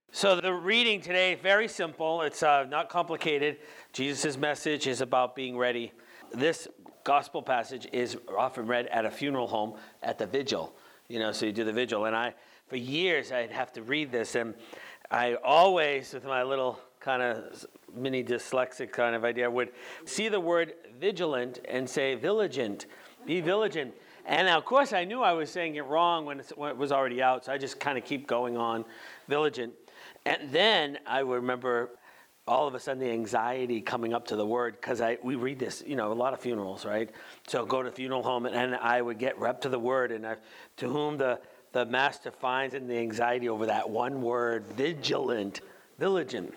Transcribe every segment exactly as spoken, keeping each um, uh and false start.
So the reading today, very simple. It's uh, not complicated. Jesus' message is about being ready. This gospel passage is often read at a funeral home at the vigil. You know, so you do the vigil. And I, for years, I'd have to read this. And I always, with my little kind of mini dyslexic kind of idea, would see the word vigilant and say vigilant. Be vigilant. And now, of course, I knew I was saying it wrong when, it's, when it was already out. So I just kind of keep going on vigilant. And then I would remember all of a sudden the anxiety coming up to the word, because I we read this, you know, a lot of funerals, right? So go to funeral home, and, and I would get rep to the word, and I, to whom the, the master finds, and the anxiety over that one word, vigilant, vigilant.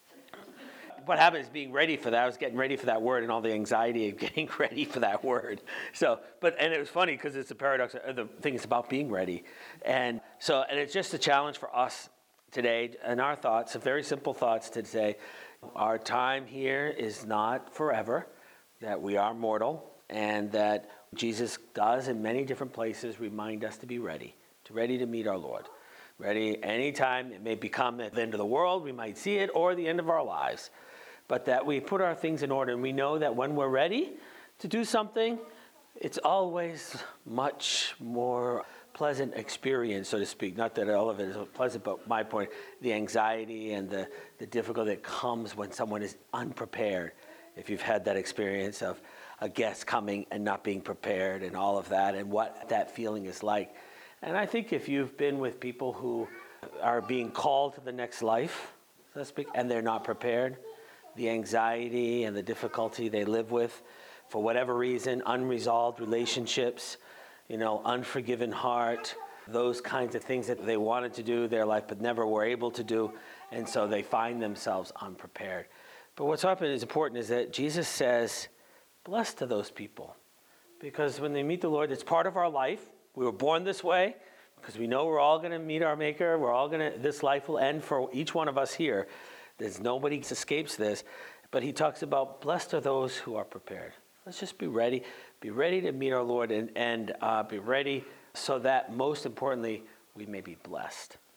What happened is being ready for that. I was getting ready for that word, and all the anxiety of getting ready for that word. So, but and it was funny because it's a paradox. The thing is about being ready, and so and it's just a challenge for us today, and our thoughts, very simple thoughts to say, our time here is not forever, that we are mortal, and that Jesus does in many different places remind us to be ready, to ready to meet our Lord. Ready anytime. It may become the end of the world, we might see it, or the end of our lives. But that we put our things in order, and we know that when we're ready to do something, it's always much more pleasant experience, so to speak. Not that all of it is pleasant, but my point, the anxiety and the, the difficulty that comes when someone is unprepared. If you've had that experience of a guest coming and not being prepared and all of that, and what that feeling is like. And I think if you've been with people who are being called to the next life, so to speak, and they're not prepared, the anxiety and the difficulty they live with, for whatever reason, unresolved relationships, you know, unforgiven heart, those kinds of things that they wanted to do in their life but never were able to do, and so they find themselves unprepared. But what's often is important is that Jesus says, blessed to those people, because when they meet the Lord, it's part of our life. We were born this way because we know we're all going to meet our Maker. We're all going to, this life will end for each one of us here. There's nobody escapes this. But he talks about blessed are those who are prepared. Let's just be ready. Be ready to meet our Lord, and, and uh, be ready so that, most importantly, we may be blessed.